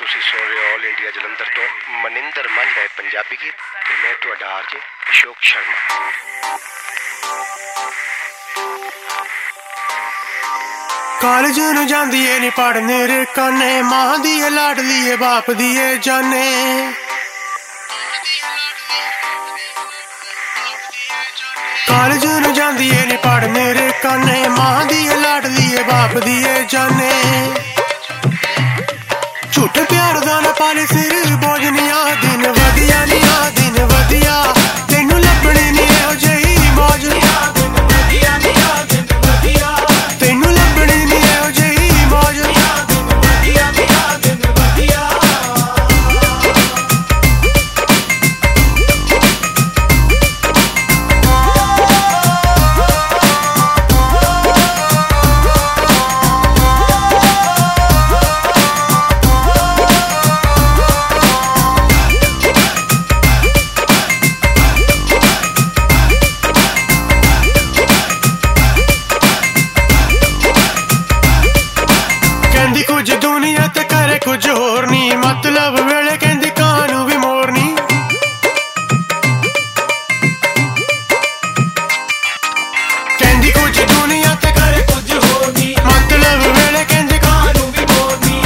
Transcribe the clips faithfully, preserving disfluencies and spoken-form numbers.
ਤੁਸੀਂ ਸੁਣ ਰਹੇ ਹੋ ਆਲ ਇੰਡੀਆ ਜਲੰਧਰ ਤੋਂ ਮਨਿੰਦਰ ਮੰਝ ਦਾ ਪੰਜਾਬੀ ਗੀਤ ਤੇ ਮੈਂ ਤੁਹਾਡਾ ਆਰਜੇ ਅਸ਼ੋਕ ਸ਼ਰਮਾ। ਕਾਲਜ ਨੂੰ ਜਾਂਦੀ ਏ ਨੀ ਪੜ੍ਹਨੇ ਰੇ ਕਾਨੇ, ਮਾਂ ਦੀ ਏ ਲਾਡਲੀ ਏ ਬਾਪ ਦੀ ਏ ਜਾਨੇ। ਕਾਲਜ ਨੂੰ ਜਾਂਦੀ ਏ ਨੀ ਪੜ੍ਹਨੇ ਰੇ ਕਾਨੇ, ਮਾਂ ਦੀ ਏ ਲਾਡਲੀ ਏ ਬਾਪ ਦੀ ਏ ਜਾਨੇ। ਝੂਠੇ ਪਿਆਰ ਦਾ ਨਾ ਪਾਲੇ ਸਿਰ ਬੋਝਨੀਆਂ, ਦਿਨ ਵਧੀਆ ਨੀ ਆ ਦਿਨ ਵਧੀਆ, ਤੈਨੂੰ ਲੱਭਣੀ ਨੀ ਇਹੋ ਜਿਹੀ ਮੌਜ। ਵਧੀਆ ਨੀ ਆ ਦਿਨ ਵਧੀਆ, ਤੈਨੂੰ ਲੱਭਣੀ ਨੀ ਇਹੋ ਜਿਹੀ ਮੌਜ। ਵਧੀਆ ਨੀ ਆ ਦਿਨ ਵਧੀਆ। ਕਹਿੰਦੀ ਕੁਝ ਦੁਨੀਆ ਤੇ ਕਰੇ ਕੁਝ ਹੋਰ ਨੀ, ਮਤਲਬ ਵੇਲੇ ਕਹਿੰਦੀ ਕਾਂ ਨੂੰ ਵੀ ਮੋਰਨੀ। ਕਹਿੰਦੀ ਕੁਝ ਦੁਨੀਆ ਤੇ ਕਰੇ ਕੁਝ ਹੋਰ ਨੀ, ਮਤਲਬ ਵੇਲੇ ਕਹਿੰਦੀ ਕਾਂ ਨੂੰ ਵੀ ਮੋਰਨੀ।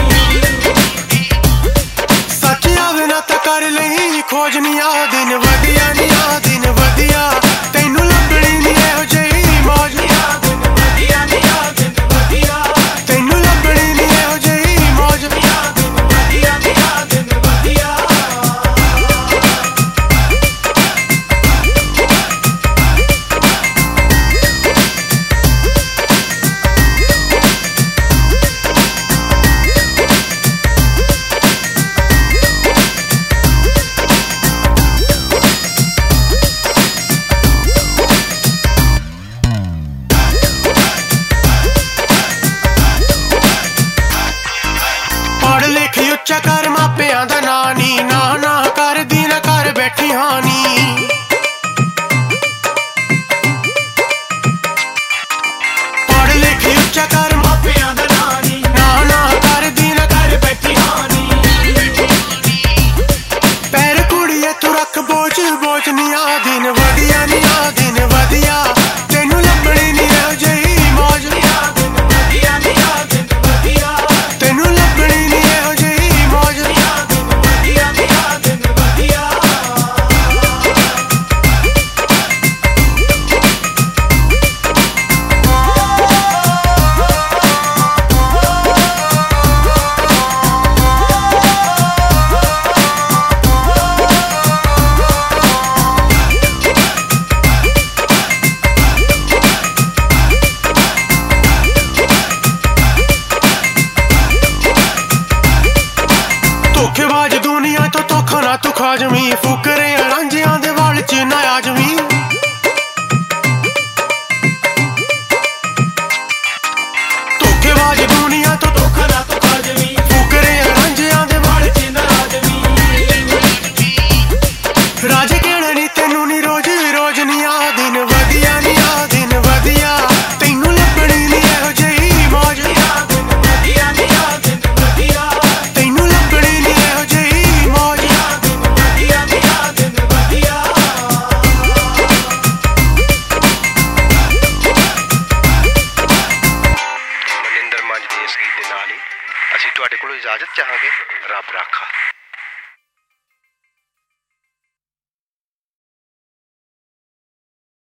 ਸੱਚ ਆਵੇ ਨਾ ਤਾਂ ਕਰ ਲਈ ਖੋਜ ਨੀ ਆ ਦਿਨ ਵਧੀਆ ਨੀ ਆ ਦਿਨ ਵਧੀਆ, ਤੈਨੂੰ ਲੱਭਣੀ ਨੀ ਇਹੋ ਜਿਹੀ ਮੌਜ। ਵਧੀਆ ਨੀ ਆ ਦਿਨ ਵਧੀਆ, ਤੈਨੂੰ ਲੱਭਣੀ ਨੀ ਇਹੋ ਜਿਹੀ ਮੌਜ। ਵਧੀਆ ਨੀ ਆ ਦਿਨ ਵਧੀਆ। ਪੜ੍ਹ ਲਿਖ ਉੱਚਾ ਕਰ ਮਾਪਿਆਂ ਦਾ ਨਾਂ ਨੀ, ਨਾ ਨਾ ਕਰਦੀ ਨਾ ਕਰ ਬੈਠੀ ਹਾਨੀ। ਪੜ੍ਹ ਲਿਖ ਉੱਚਾ ਕਰ ਮਾਪਿਆਂ ਦਾ ਨਾਂ ਨੀ, ਨਾ ਨਾ ਕਰਦੀ ਨਾ ਕਰ ਬੈਠੀ ਹਾਨੀ। ਪੈਰ ਕੁੜੀਏ ਤੂੰ ਰੱਖ ਬੋਝ ਬੋਝ ਨੀ ਆ ਦਿਨ ਵਧੀਆ ਨੀ ਆ ਦਿਨ ਵਧੀਆ, ਤੈਨੂੰ ਲੱਭਣੀ ਨੀ ਇਹੋ ਜਿਹੀ ਮੌਜ। ਵਧੀਆ ਨੀ ਆ ਦਿਨ ਵਧੀਆ, ਤੈਨੂੰ ਲੱਭਣੀ ਨੀ ਇਹੋ ਜਿਹੀ ਮੌਜ। ਵਧੀਆ ਨੀ ਆ ਦਿਨ ਵਧੀਆ। ਧੋਖੇਬਾਜ਼ ਦੁਨੀਆ ਤੋਂ ਧੋਖਾ ਨਾ ਤੂੰ ਖਾ ਜਵੀਂ, ਫੁਕਰੇ ਰਾਂਝਿਆਂ ਦੇ ਵਾਲ ਚ ਨਾ ਆ ਜਵੀਂ। ਧੋਖੇਬਾਜ਼ ਦੁਨੀਆ ਤੋਂ ਧੋਖਾ ਨਾ ਤੂੰ ਖਾ ਜਵੀਂ, ਫੁਕਰੇ ਰਾਂਝਿਆਂ ਦੇ ਵਾਲ ਚ ਨਾ ਆ ਜਵੀਂ। ਰਾਜੇ ਕਹਿਣੇ ਨੀ ਤੈਨੂੰ ਨੀ ਰੋਜ਼ ਰੋਜ਼ ਨੀ ਆ ਦਿਨ ਵਧੀਆ ਨੀ ਆ ਦਿਨ ਵਧੀਆ, ਤੈਨੂੰ ਲੱਭਣੀ ਨੀ ਇਹੋ ਜਿਹੀ ਮੌਜ। ਵਧੀਆ ਨੀ ਆ ਦਿਨ ਵਧੀਆ, ਤੈਨੂੰ ਲੱਭਣੀ ਨੀ ਇਹੋ ਜਿਹੀ ਮੌਜ। ਵਧੀਆ ਨੀ ਆ ਦਿਨ ਵਧੀਆ। ਮਨਿੰਦਰ ਮੰਝ ਦੇ ਇਸ ਗੀਤ ਦੇ ਨਾਲ ਹੀ ਅਸੀਂ ਤੁਹਾਡੇ ਕੋਲੋਂ ਇਜਾਜ਼ਤ ਚਾਹਾਂਗੇ। ਰੱਬ ਰਾਖਾ।